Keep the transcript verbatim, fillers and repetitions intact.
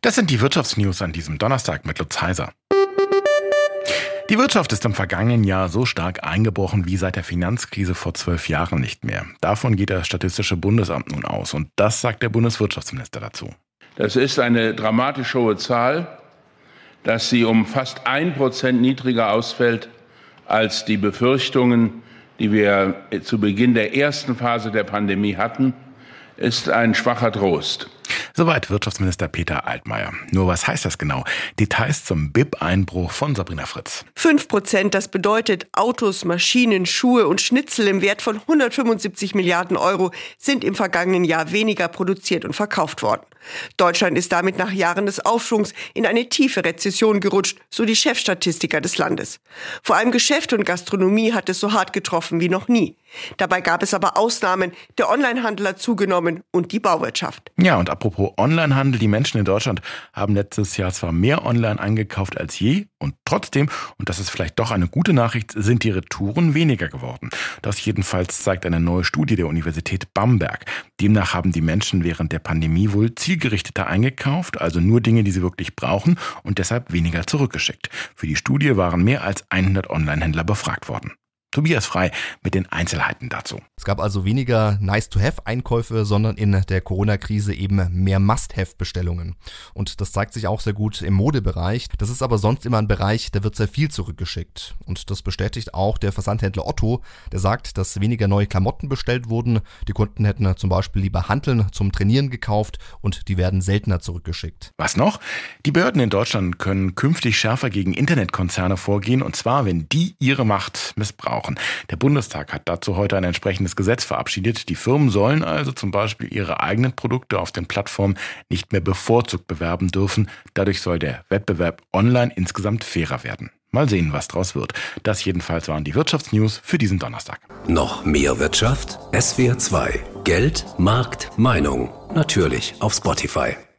Das sind die Wirtschaftsnews an diesem Donnerstag mit Lutz Heiser. Die Wirtschaft ist im vergangenen Jahr so stark eingebrochen wie seit der Finanzkrise vor zwölf Jahren nicht mehr. Davon geht das Statistische Bundesamt nun aus. Und das sagt der Bundeswirtschaftsminister dazu. Das ist eine dramatisch hohe Zahl, dass sie um fast ein Prozent niedriger ausfällt als die Befürchtungen, die wir zu Beginn der ersten Phase der Pandemie hatten, ist ein schwacher Trost. Soweit Wirtschaftsminister Peter Altmaier. Nur was heißt das genau? Details zum B I P-Einbruch von Sabrina Fritz. Fünf Prozent, das bedeutet Autos, Maschinen, Schuhe und Schnitzel im Wert von hundertfünfundsiebzig Milliarden Euro sind im vergangenen Jahr weniger produziert und verkauft worden. Deutschland ist damit nach Jahren des Aufschwungs in eine tiefe Rezession gerutscht, so die Chefstatistiker des Landes. Vor allem Geschäfte und Gastronomie hat es so hart getroffen wie noch nie. Dabei gab es aber Ausnahmen. Der Onlinehandel hat zugenommen und die Bauwirtschaft. Ja, und apropos Onlinehandel, die Menschen in Deutschland haben letztes Jahr zwar mehr online eingekauft als je und trotzdem, und das ist vielleicht doch eine gute Nachricht, sind die Retouren weniger geworden. Das jedenfalls zeigt eine neue Studie der Universität Bamberg. Demnach haben die Menschen während der Pandemie wohl zielgerichteter eingekauft, also nur Dinge, die sie wirklich brauchen und deshalb weniger zurückgeschickt. Für die Studie waren mehr als hundert Onlinehändler befragt worden. Tobias Frei mit den Einzelheiten dazu. Es gab also weniger Nice-to-have-Einkäufe, sondern in der Corona-Krise eben mehr Must-have-Bestellungen. Und das zeigt sich auch sehr gut im Modebereich. Das ist aber sonst immer ein Bereich, da wird sehr viel zurückgeschickt. Und das bestätigt auch der Versandhändler Otto. Der sagt, dass weniger neue Klamotten bestellt wurden. Die Kunden hätten zum Beispiel lieber Hanteln zum Trainieren gekauft und die werden seltener zurückgeschickt. Was noch? Die Behörden in Deutschland können künftig schärfer gegen Internetkonzerne vorgehen, und zwar, wenn die ihre Macht missbrauchen. Der Bundestag hat dazu heute ein entsprechendes Gesetz verabschiedet. Die Firmen sollen also zum Beispiel ihre eigenen Produkte auf den Plattformen nicht mehr bevorzugt bewerben dürfen. Dadurch soll der Wettbewerb online insgesamt fairer werden. Mal sehen, was draus wird. Das jedenfalls waren die Wirtschaftsnews für diesen Donnerstag. Noch mehr Wirtschaft? S W R zwei. Geld, Markt, Meinung. Natürlich auf Spotify.